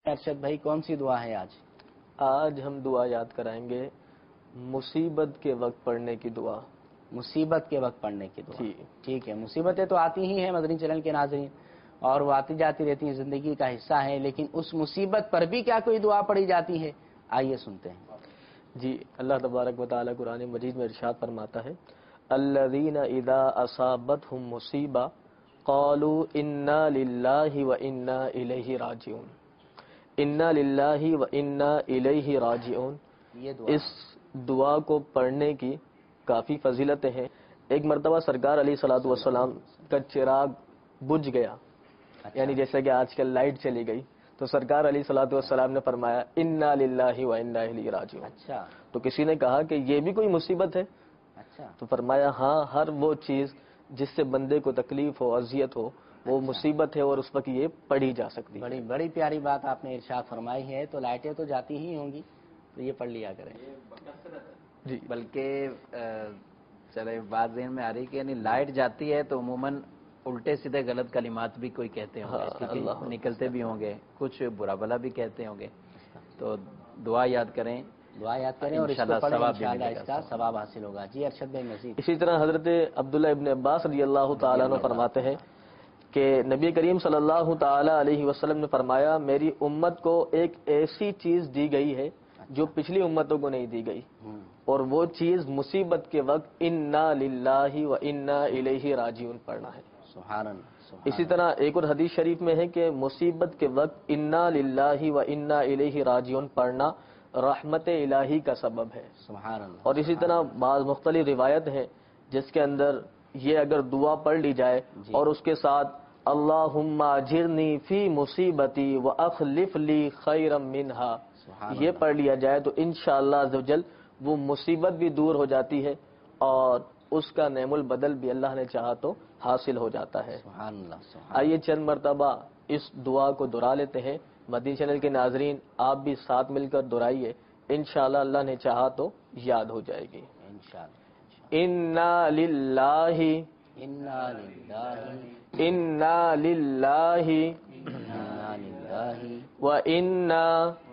ارشد بھائی کون سی دعا ہے آج؟ آج ہم دعا یاد کرائیں گے مصیبت کے وقت پڑھنے کی دعا. مصیبت کے وقت پڑھنے کی دعا. جی ٹھیک ہے. مصیبتیں تو آتی ہی ہیں مدنی چینل کے ناظرین، اور وہ آتی جاتی رہتی ہیں، زندگی کا حصہ ہے، لیکن اس مصیبت پر بھی کیا کوئی دعا پڑھی جاتی ہے؟ آئیے سنتے ہیں. جی، اللہ تبارک و تعالیٰ قرآن مجید میں ارشاد فرماتا ہے الذین اذا اصابتهم مصیبہ قالوا انا للہ و انا الیہ راجعون. انا للہ و انا الیہ راجعون. یہ دعا اس دعا کو پڑھنے کی کافی فضیلتیں ہیں. ایک مرتبہ سرکار علیہ الصلوۃ والسلام کا چراغ بجھ گیا، یعنی جیسے کہ آج کل لائٹ چلی گئی، تو سرکار علیہ الصلوۃ والسلام نے فرمایا انا للہ و انا الیہ راجعون. اچھا. تو کسی نے کہا کہ یہ بھی کوئی مصیبت ہے؟ اچھا. تو فرمایا ہاں، ہر وہ چیز جس سے بندے کو تکلیف ہو، اذیت ہو، وہ مصیبت ہے اور اس وقت یہ پڑھی جا سکتی ہے. بڑی بڑی پیاری بات آپ نے ارشاد فرمائی ہے. تو لائٹیں تو جاتی ہی ہوں گی، تو یہ پڑھ لیا کریں. جی، بلکہ چلے بات ذہن میں آ رہی کہ یعنی لائٹ جاتی ہے تو عموماً الٹے سیدھے غلط کلمات بھی کوئی کہتے ہوں گے، کیونکہ نکلتے بھی ہوں گے، کچھ برا بھلا بھی کہتے ہوں گے. تو دعا یاد کریں، دعا یاد کریں اور اس کو پڑھیں، انشاءاللہ اس کا ثواب حاصل ہوگا. جی ارشد بھائی مزید. اسی طرح حضرت عبداللہ ابن عباس رضی اللہ تعالیٰ عنہ فرماتے ہیں کہ نبی کریم صلی اللہ تعالی علیہ وسلم نے فرمایا میری امت کو ایک ایسی چیز دی گئی ہے جو پچھلی امتوں کو نہیں دی گئی، اور وہ چیز مصیبت کے وقت انا للہ و انا الیہ راجعون پڑھنا ہے. سبحان اللہ. اسی طرح ایک اور حدیث شریف میں ہے کہ مصیبت کے وقت انا للہ و انا الیہ راجعون پڑھنا رحمت الہی کا سبب ہے. سبحان اللہ. اور اسی طرح بعض مختلف روایت ہیں جس کے اندر یہ اگر دعا پڑھ لی جائے اور اس کے ساتھ اللہم اجرنی فی مصیبتی واخلف لی خیرا منہا یہ پڑھ لیا جائے تو انشاءاللہ عز و جل وہ مصیبت بھی دور ہو جاتی ہے اور اس کا نعم البدل بھی اللہ نے چاہا تو حاصل ہو جاتا ہے. سبحان اللہ. آئیے چند مرتبہ اس دعا کو دہرا لیتے ہیں. مدنی چینل کے ناظرین آپ بھی ساتھ مل کر دہرائیے، انشاءاللہ اللہ نے چاہا تو یاد ہو جائے گی. انا للہ انا للہ انا للہ و انا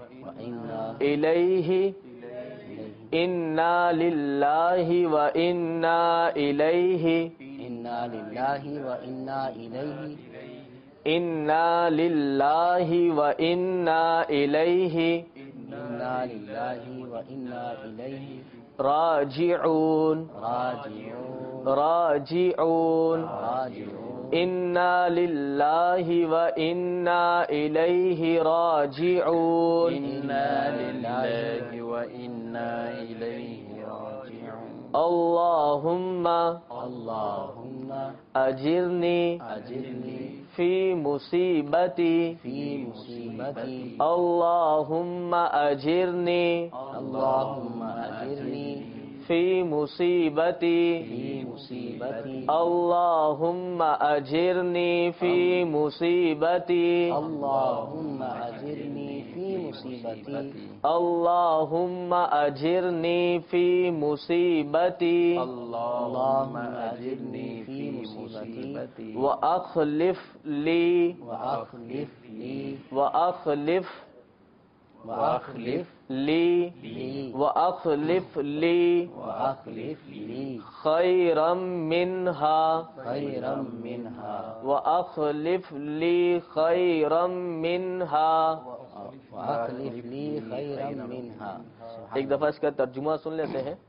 الیہ انا للہ و انا الیہ انا للہ و انا الیہ انا للہ و انا الیہ انا للہ و انا الیہ راجعون راجعون راجعون راجعون انا للہ و انا الیہ راجعون انا للہ و انا الیہ راجعون اللہم اللہم اجرنی اجرنی فی مصیبتی فی مصیبتی اللہم اجرنی اللہم اجرنی فی مصیبتی فی مصیبتی اللہم اجرنی فی مصیبتی اللہم اجرنی فی مصیبتی اللہم اجرنی فی مصیبتی اللہم اجرنی فی مصیبتی واخلف لی واخلف لی واخلف واخلف لی لی واخلف لی واخلف لی خیرا منہا خیرا منہا واخلف لی خیرا منہا. واخلف لی خیرا منہا. ایک دفعہ اس کا ترجمہ سن لیتے ہیں.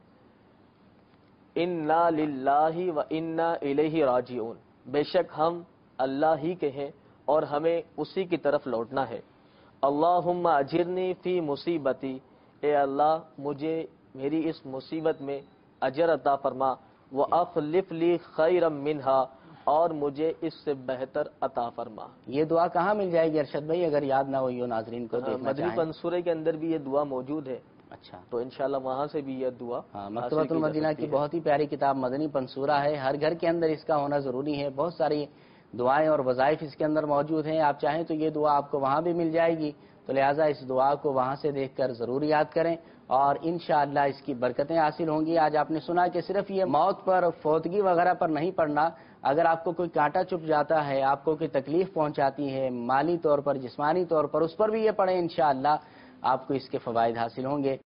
انا للہ و انا الیہ راجعون، بے شک ہم اللہ ہی کے ہیں اور ہمیں اسی کی طرف لوٹنا ہے. اللہم اجرنی فی مصیبتی، اے اللہ مجھے میری اس مصیبت میں اجر عطا فرما، واخلف لی خیرا منہا، اور مجھے اس سے بہتر عطا فرما. یہ دعا کہاں مل جائے گی ارشد بھائی اگر یاد نہ ہوئی ہو ناظرین کو دیکھنا مدنی چاہیں؟ پنسورے کے اندر بھی یہ دعا موجود ہے. اچھا، تو انشاءاللہ وہاں سے بھی یہ دعا مکتبۃ المدینہ کی بہت ہی پیاری کتاب مدنی پنسورہ ہے، ہر گھر کے اندر اس کا ہونا ضروری ہے. بہت ساری دعائیں اور وظائف اس کے اندر موجود ہیں. آپ چاہیں تو یہ دعا آپ کو وہاں بھی مل جائے گی، تو لہٰذا اس دعا کو وہاں سے دیکھ کر ضرور یاد کریں اور انشاءاللہ اس کی برکتیں حاصل ہوں گی. آج آپ نے سنا کہ صرف یہ موت پر، فوتگی وغیرہ پر نہیں پڑھنا، اگر آپ کو کوئی کانٹا چپ جاتا ہے، آپ کو کوئی تکلیف پہنچاتی ہے مالی طور پر، جسمانی طور پر، اس پر بھی یہ پڑھیں، انشاءاللہ آپ کو اس کے فوائد حاصل ہوں گے۔